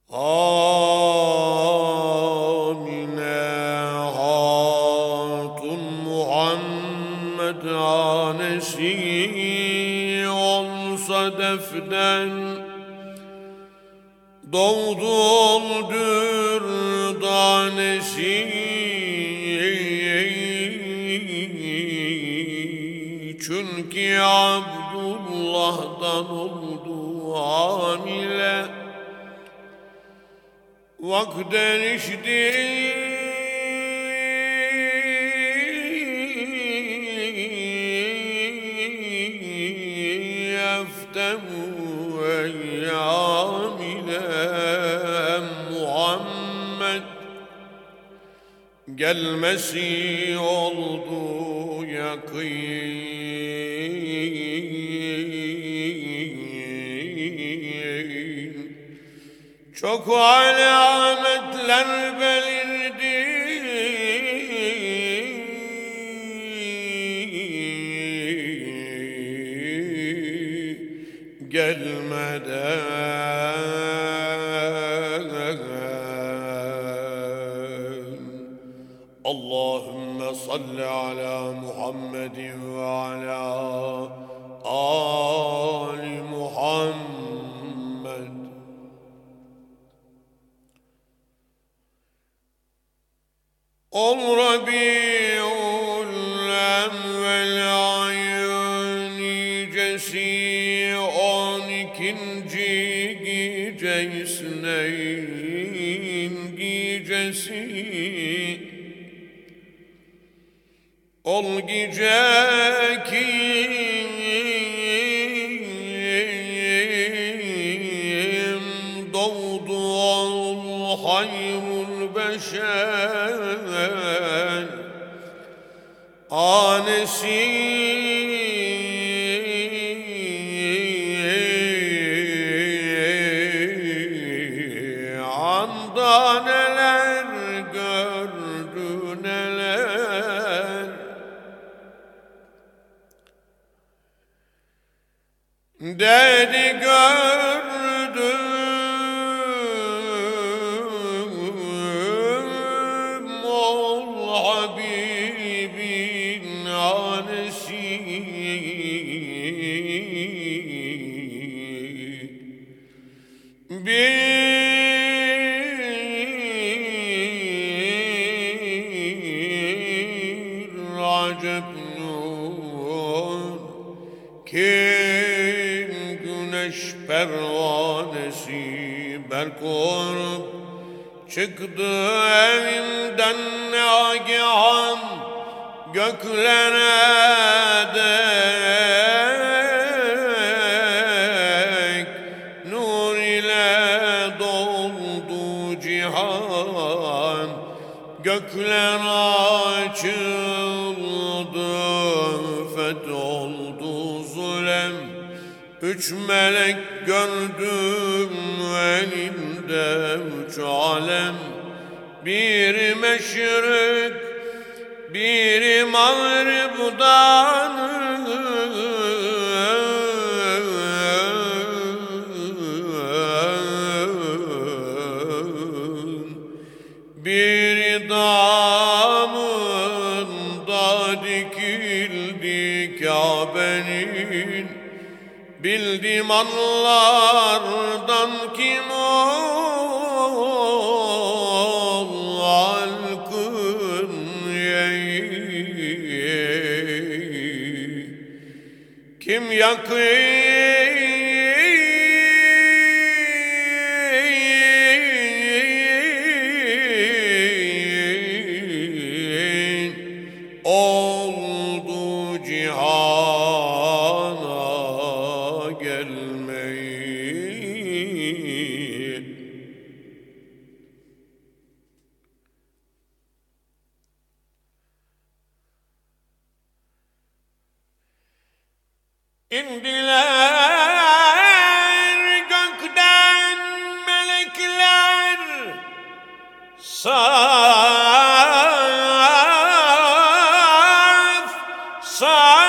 Amine Hatun Muhammed hanesi olsa defden, doğdu oldur danesi. Çünkü Abdullah'dan oldu hamile, vakten işti yeftemu eyyamine. Muhammed gelmesi oldu yakın. Çok alametler belirdi, gelmeden. Allahümme salli ala Muhammedin ve ala Ali Muhammed. Ol Rabi'ul evvel ayın nicesi, 12. gecesinin gecesi. Ol gece ki doğdu ol hayrul beşer anesi. Anda neler gördü neler, dedi gördüm ol Habibin anesi. Bir acep nur ki güneş pervanesi berk olup çıktı evinden nagihan göklere dek. Nur ile doldu cihan, gökler açıldı, fetholdu zulem. 3 melek gördüm elinde 3 alem. Biri meşrik, biri mağribdan, biri damında dikildi Kabe'nin. Bildim anlardan kim ol halkın kim yakın oldu cihana gelmeyi. İndiler gökten melekler, saf saf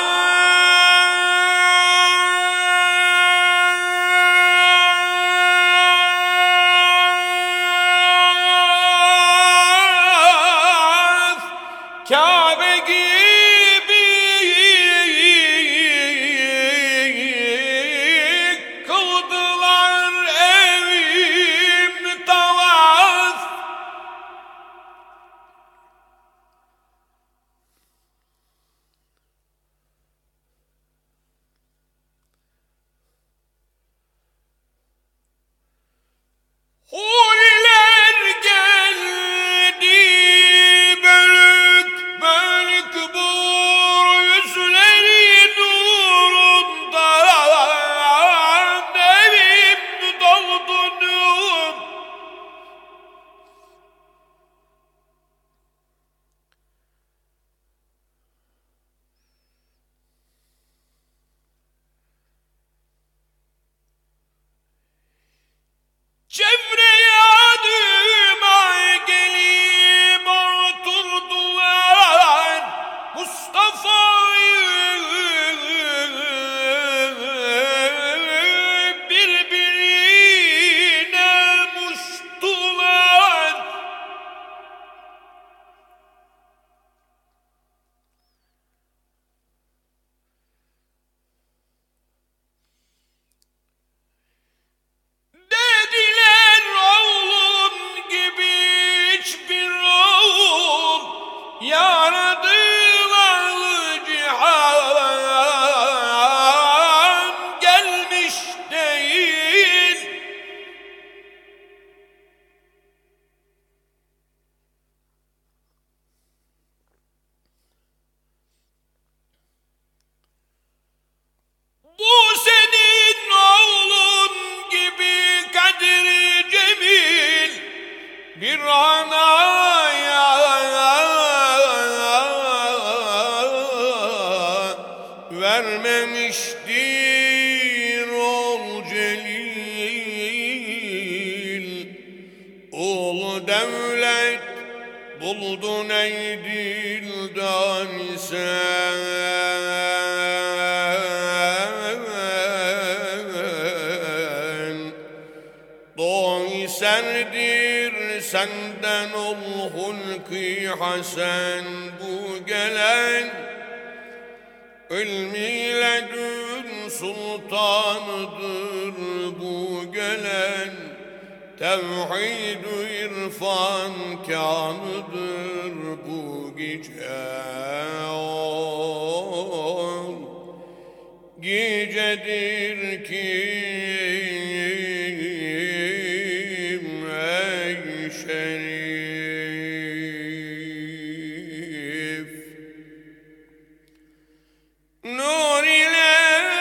bir anaya vermemiştir ol celil. Ulu devlet buldun ey dildan sen. Doğu serdir senden ol hulki hasen. Bu gelen ilmiyle dün sultanıdır. Bu gelen tevhid-ü irfan kânıdır. Bu gece gecedir kim ey şerif. Nur ile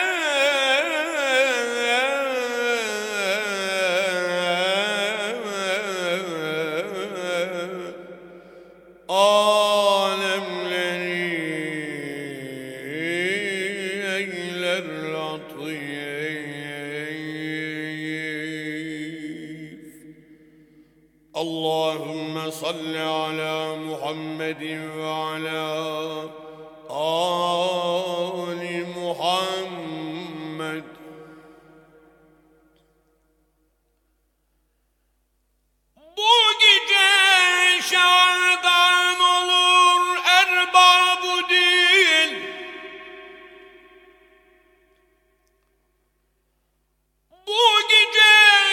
alemleri eyler latif. Allahümme salli ala Muhammedin ve ala Ali Muhammed. Bu gece şardan olur erbab-ı dil. Bu gece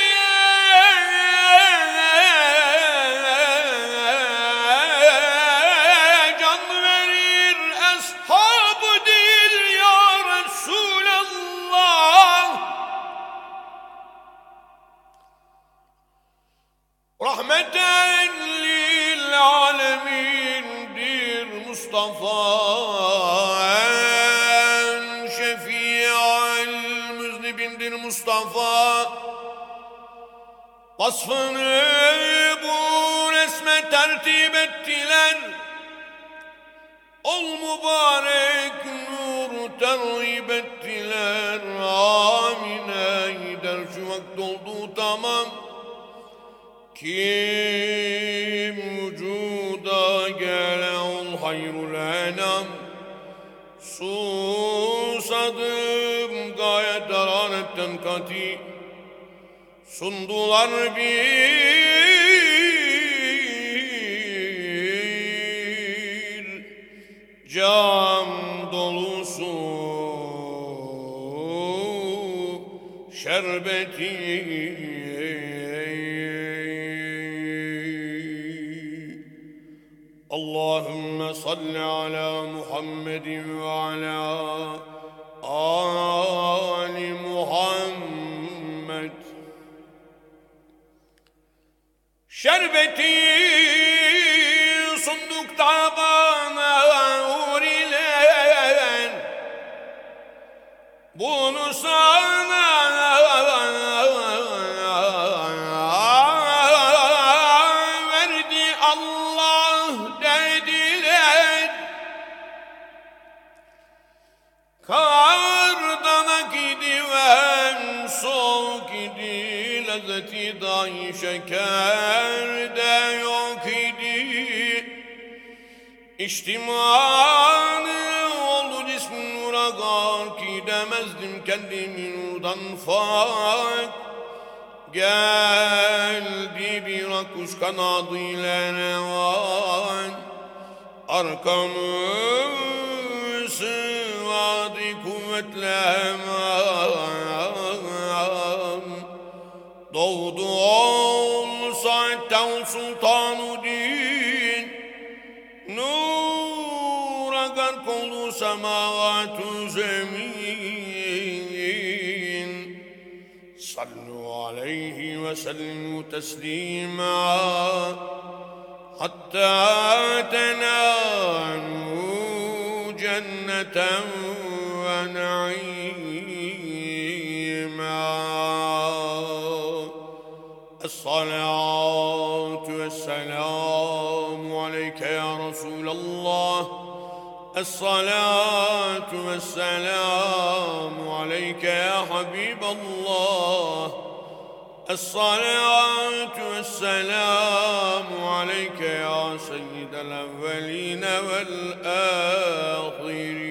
can verir ashab-ı dil ya Resulallah. Rahmeten lil alemindir Mustafa. Şefi'al müznibindir Mustafa. Vasfını bu resme tertip ettiler. Ol mübarek nur terhip ettiler. Amine gider şu vakit oldu tamam. Kim vücuda gele ol hayrul enam. Susadım gayet hararetten kati. Sundular bir cam dolusu şerbeti. Allahümme salli ala Muhammedin ve ala Ali Muhammed. Şerbeti sunduk tabağına uğrilen. Bunu sana verdi Allah dediler. Kardan akidi ve soğuk idi. Lezzeti dahi şekerde yok idi. İçtimanı oldu cismin nura gar ki demezdim kendimi nurdan fak. Geldi bir akkuş kanadıyla revan. Arkamı sıvadı kuvvetle hemen. Doğdu ol saatte ol sultan-ı din. Nura gark oldu semavat-ı zemin. Sallu aleyhi ve sellimu teslima. Hatta tenalu cenneten ve naîmâ. Es-salâ الصلاة والسلام عليك يا رسول الله. الصلاة والسلام عليك يا حبيب الله. الصلاة والسلام عليك يا سيد الأولين والآخرين.